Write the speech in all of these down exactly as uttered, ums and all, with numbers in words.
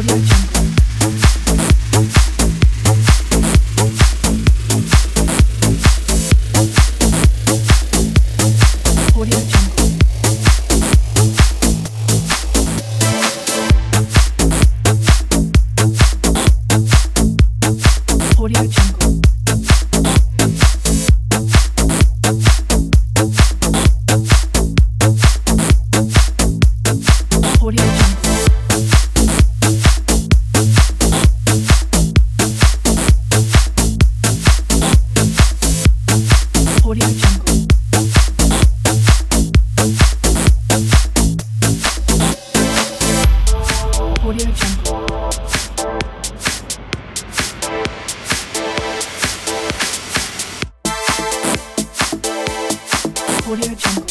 Audio Jungle. Audio Jungle. Audio Jungle. Audio Jungle. Audio Jungle. Audio Jungle. Audio Jungle.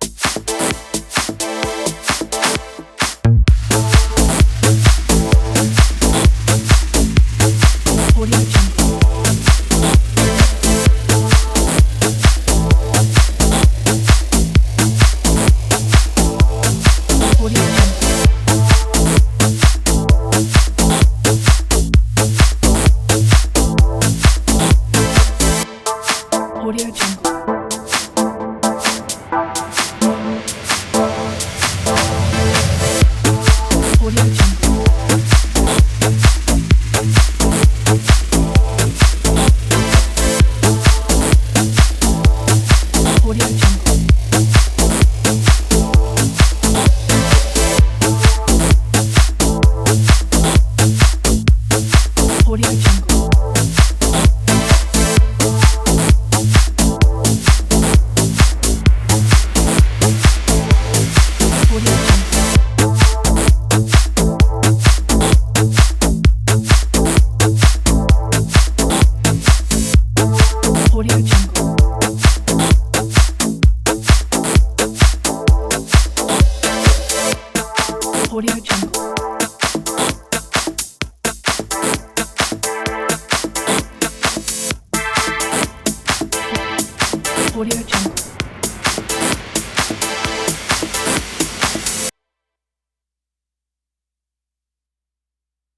Audio Jungle. Audio Jungle. Audio Jungle. Audio Jungle. Audio Jungle. Audio Jungle. Audio Jungle. Audio Jungle. Audio Jungle. Audio Jungle.